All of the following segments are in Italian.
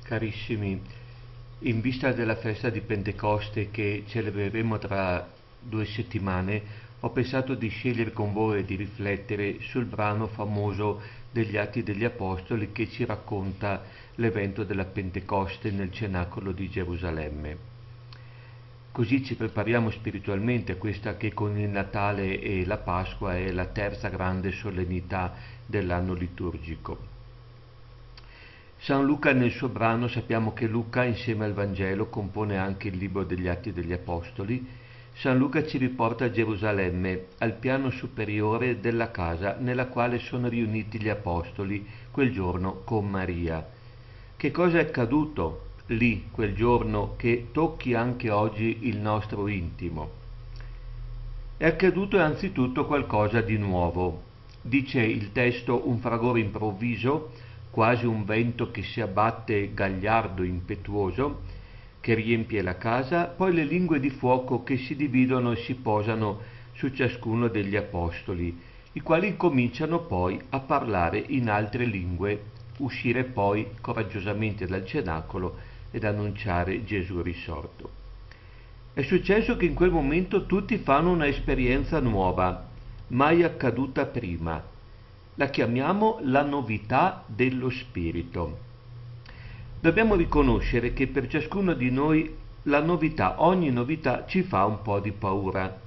Carissimi, in vista della festa di Pentecoste che celebreremo tra 2 settimane, ho pensato di scegliere con voi e di riflettere sul brano famoso degli Atti degli Apostoli che ci racconta l'evento della Pentecoste nel cenacolo di Gerusalemme. Così ci prepariamo spiritualmente a questa che con il Natale e la Pasqua è la terza grande solennità dell'anno liturgico. San Luca nel suo brano, sappiamo che Luca insieme al Vangelo compone anche il libro degli Atti degli Apostoli. San Luca ci riporta a Gerusalemme, al piano superiore della casa nella quale sono riuniti gli Apostoli quel giorno con Maria. Che cosa è accaduto lì quel giorno che tocchi anche oggi il nostro intimo? È accaduto anzitutto qualcosa di nuovo. Dice il testo un fragore improvviso, quasi un vento che si abbatte gagliardo, impetuoso, che riempie la casa, poi le lingue di fuoco che si dividono e si posano su ciascuno degli apostoli, i quali cominciano poi a parlare in altre lingue, uscire poi coraggiosamente dal cenacolo ed annunciare Gesù risorto. È successo che in quel momento tutti fanno una esperienza nuova, mai accaduta prima. La chiamiamo la novità dello Spirito. Dobbiamo riconoscere che per ciascuno di noi la novità, ogni novità ci fa un po' di paura.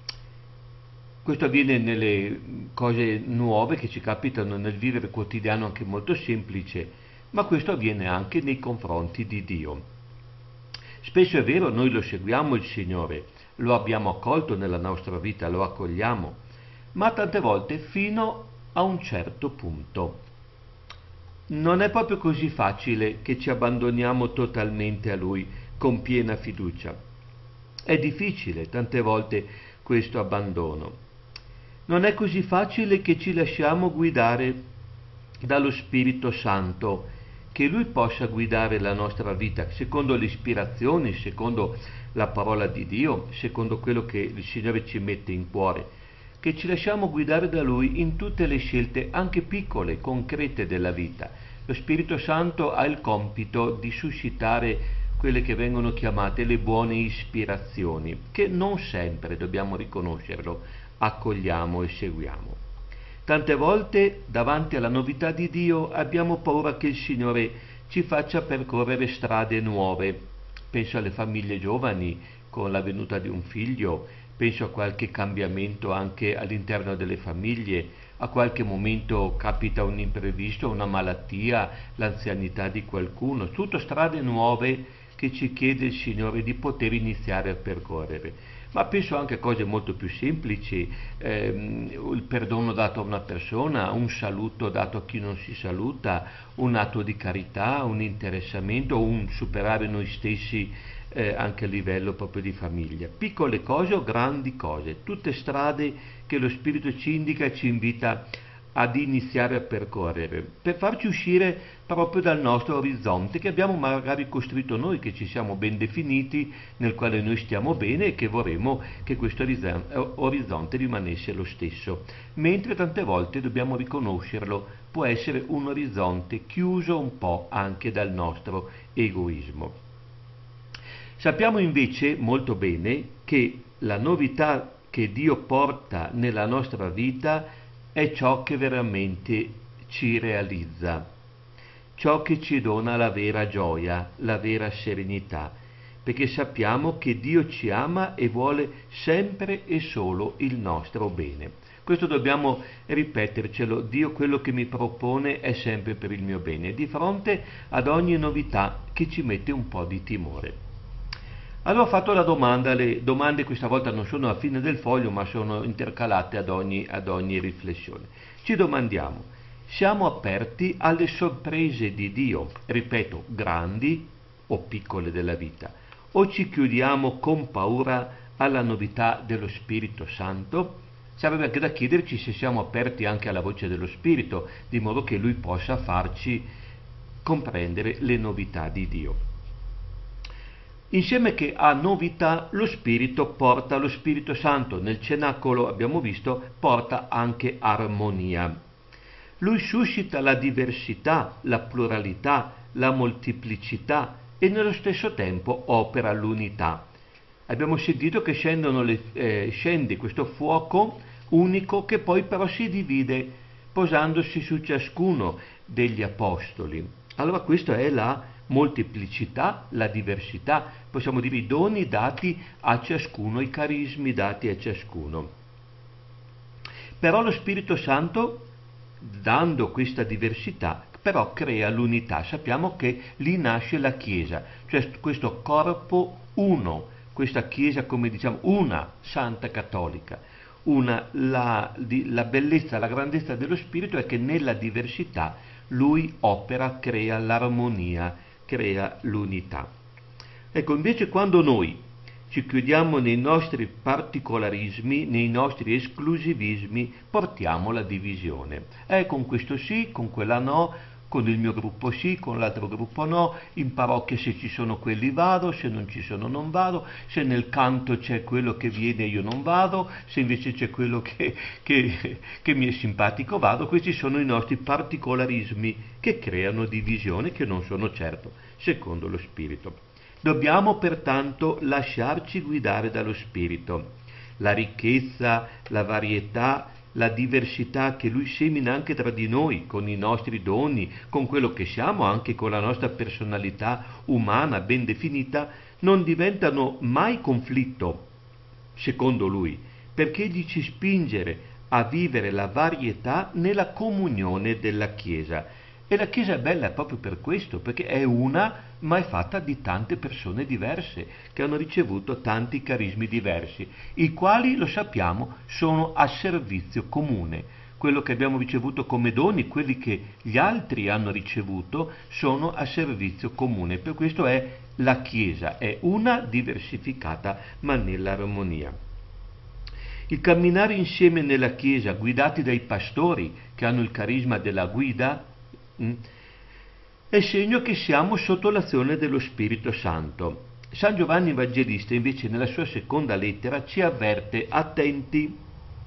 Questo avviene nelle cose nuove che ci capitano nel vivere quotidiano, anche molto semplice, ma questo avviene anche nei confronti di Dio. Spesso è vero, noi lo seguiamo il Signore, lo abbiamo accolto nella nostra vita, lo accogliamo, ma tante volte fino a un certo punto. Non è proprio così facile che ci abbandoniamo totalmente a Lui con piena fiducia. È difficile tante volte questo abbandono. Non è così facile che ci lasciamo guidare dallo Spirito Santo, che Lui possa guidare la nostra vita secondo le ispirazioni, secondo la parola di Dio, secondo quello che il Signore ci mette in cuore, che ci lasciamo guidare da Lui in tutte le scelte, anche piccole, concrete della vita. Lo Spirito Santo ha il compito di suscitare quelle che vengono chiamate le buone ispirazioni, che non sempre, dobbiamo riconoscerlo, accogliamo e seguiamo. Tante volte, davanti alla novità di Dio, abbiamo paura che il Signore ci faccia percorrere strade nuove. Penso alle famiglie giovani, con la venuta di un figlio, penso a qualche cambiamento anche all'interno delle famiglie, a qualche momento capita un imprevisto, una malattia, l'anzianità di qualcuno, tutto strade nuove che ci chiede il Signore di poter iniziare a percorrere. Ma penso anche a cose molto più semplici, il perdono dato a una persona, un saluto dato a chi non si saluta, un atto di carità, un interessamento, un superare noi stessi anche a livello proprio di famiglia. Piccole cose o grandi cose, tutte strade che lo Spirito ci indica e ci invita ad iniziare a percorrere, per farci uscire proprio dal nostro orizzonte che abbiamo magari costruito noi, che ci siamo ben definiti, nel quale noi stiamo bene e che vorremmo che questo orizzonte rimanesse lo stesso. Mentre tante volte, dobbiamo riconoscerlo, può essere un orizzonte chiuso un po' anche dal nostro egoismo. Sappiamo invece molto bene che la novità che Dio porta nella nostra vita è ciò che veramente ci realizza, ciò che ci dona la vera gioia, la vera serenità, perché sappiamo che Dio ci ama e vuole sempre e solo il nostro bene. Questo dobbiamo ripetercelo: Dio quello che mi propone è sempre per il mio bene, di fronte ad ogni novità che ci mette un po' di timore. Allora ho fatto la domanda, le domande questa volta non sono a fine del foglio ma sono intercalate ad ogni riflessione. Ci domandiamo, siamo aperti alle sorprese di Dio, ripeto, grandi o piccole della vita, o ci chiudiamo con paura alla novità dello Spirito Santo? Sarebbe anche da chiederci se siamo aperti anche alla voce dello Spirito, di modo che Lui possa farci comprendere le novità di Dio. Insieme che a novità lo Spirito porta lo Spirito Santo, nel cenacolo abbiamo visto, porta anche armonia. Lui suscita la diversità, la pluralità, la molteplicità e nello stesso tempo opera l'unità. Abbiamo sentito che scende questo fuoco unico che poi però si divide posandosi su ciascuno degli apostoli. Allora questa è la molteplicità, la diversità, possiamo dire i doni dati a ciascuno, i carismi dati a ciascuno. Però lo Spirito Santo, dando questa diversità, però crea l'unità. Sappiamo che lì nasce la Chiesa, cioè questo corpo uno, questa Chiesa, come diciamo, una Santa Cattolica. La bellezza, la grandezza dello Spirito è che nella diversità lui opera, crea l'armonia, crea l'unità. Ecco, invece quando noi ci chiudiamo nei nostri particolarismi, nei nostri esclusivismi, portiamo la divisione. Con questo sì, con quella no, con il mio gruppo sì, con l'altro gruppo no, in parrocchia se ci sono quelli vado, se non ci sono non vado, se nel canto c'è quello che viene io non vado, se invece c'è quello che mi è simpatico vado. Questi sono i nostri particolarismi che creano divisione, che non sono certo secondo lo Spirito. Dobbiamo pertanto lasciarci guidare dallo Spirito. La ricchezza, la varietà, la diversità che lui semina anche tra di noi, con i nostri doni, con quello che siamo, anche con la nostra personalità umana ben definita, non diventano mai conflitto, secondo lui, perché egli ci spinge a vivere la varietà nella comunione della Chiesa. E la Chiesa è bella proprio per questo, perché è una, ma è fatta di tante persone diverse, che hanno ricevuto tanti carismi diversi, i quali, lo sappiamo, sono a servizio comune. Quello che abbiamo ricevuto come doni, quelli che gli altri hanno ricevuto, sono a servizio comune. Per questo è la Chiesa, è una diversificata, ma nell'armonia. Il camminare insieme nella Chiesa, guidati dai pastori, che hanno il carisma della guida, è segno che siamo sotto l'azione dello Spirito Santo. San Giovanni Evangelista invece nella sua seconda lettera ci avverte: attenti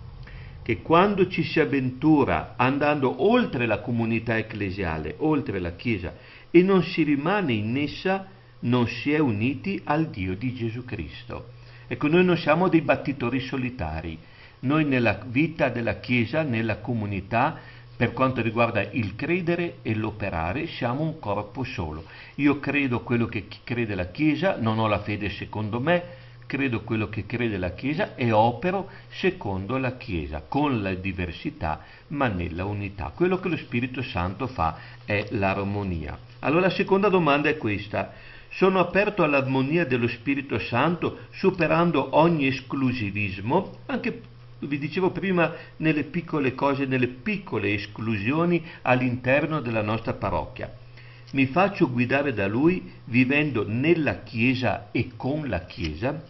che quando ci si avventura andando oltre la comunità ecclesiale, oltre la Chiesa, e non si rimane in essa, non si è uniti al Dio di Gesù Cristo. Ecco, noi non siamo dei battitori solitari, noi nella vita della Chiesa, nella comunità, per quanto riguarda il credere e l'operare, siamo un corpo solo. Io credo quello che crede la Chiesa, non ho la fede secondo me, credo quello che crede la Chiesa e opero secondo la Chiesa, con la diversità ma nella unità. Quello che lo Spirito Santo fa è l'armonia. Allora la seconda domanda è questa: sono aperto all'armonia dello Spirito Santo superando ogni esclusivismo, anche vi dicevo prima, nelle piccole cose, nelle piccole esclusioni all'interno della nostra parrocchia. Mi faccio guidare da Lui vivendo nella Chiesa e con la Chiesa?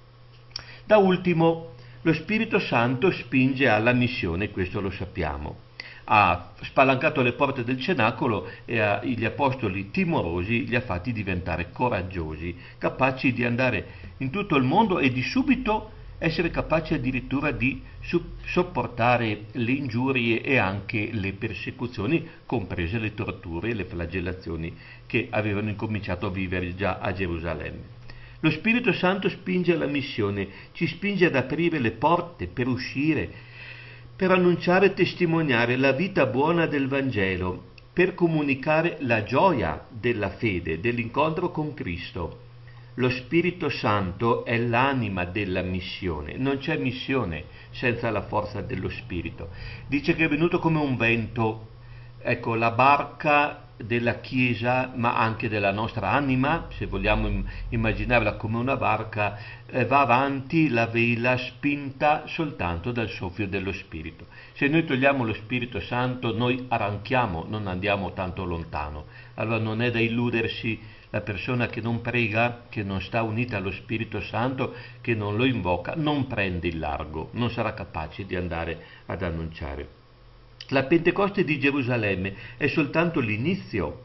Da ultimo, lo Spirito Santo spinge alla missione, questo lo sappiamo. Ha spalancato le porte del cenacolo e agli apostoli timorosi li ha fatti diventare coraggiosi, capaci di andare in tutto il mondo e di subito essere capaci addirittura di sopportare le ingiurie e anche le persecuzioni, comprese le torture e le flagellazioni che avevano incominciato a vivere già a Gerusalemme. Lo Spirito Santo spinge alla missione, ci spinge ad aprire le porte per uscire, per annunciare e testimoniare la vita buona del Vangelo, per comunicare la gioia della fede, dell'incontro con Cristo. Lo Spirito Santo è l'anima della missione, non c'è missione senza la forza dello Spirito. Dice che è venuto come un vento, ecco, la barca della Chiesa, ma anche della nostra anima, se vogliamo immaginarla come una barca, va avanti la vela spinta soltanto dal soffio dello Spirito. Se noi togliamo lo Spirito Santo, noi arranchiamo, non andiamo tanto lontano. Allora non è da illudersi la persona che non prega, che non sta unita allo Spirito Santo, che non lo invoca, non prende il largo, non sarà capace di andare ad annunciare. La Pentecoste di Gerusalemme è soltanto l'inizio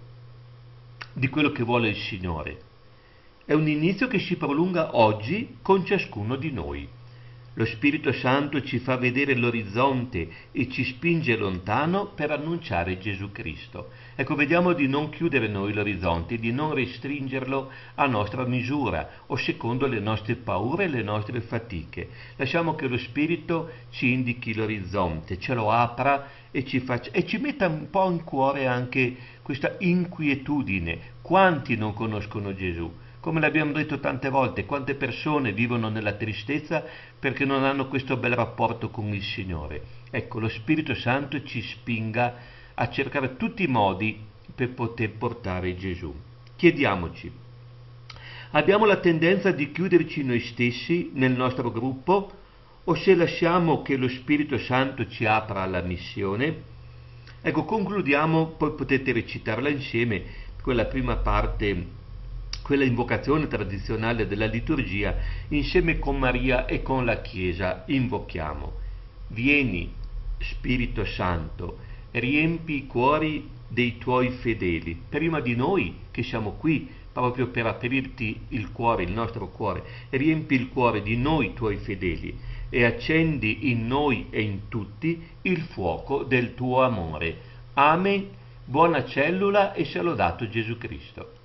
di quello che vuole il Signore. È un inizio che si prolunga oggi con ciascuno di noi. Lo Spirito Santo ci fa vedere l'orizzonte e ci spinge lontano per annunciare Gesù Cristo. Ecco, vediamo di non chiudere noi l'orizzonte, di non restringerlo a nostra misura o secondo le nostre paure e le nostre fatiche. Lasciamo che lo Spirito ci indichi l'orizzonte, ce lo apra e ci metta un po' in cuore anche questa inquietudine. Quanti non conoscono Gesù? Come l'abbiamo detto tante volte, quante persone vivono nella tristezza perché non hanno questo bel rapporto con il Signore. Ecco, lo Spirito Santo ci spinga a cercare tutti i modi per poter portare Gesù. Chiediamoci, abbiamo la tendenza di chiuderci noi stessi nel nostro gruppo o se lasciamo che lo Spirito Santo ci apra alla missione? Ecco, concludiamo, poi potete recitarla insieme, quella prima parte, quella invocazione tradizionale della liturgia, insieme con Maria e con la Chiesa. Invochiamo: vieni Spirito Santo, riempi i cuori dei tuoi fedeli, prima di noi che siamo qui proprio per aprirti il cuore, il nostro cuore, riempi il cuore di noi tuoi fedeli e accendi in noi e in tutti il fuoco del tuo amore. Amen. Buona cellula e sia lodato Gesù Cristo.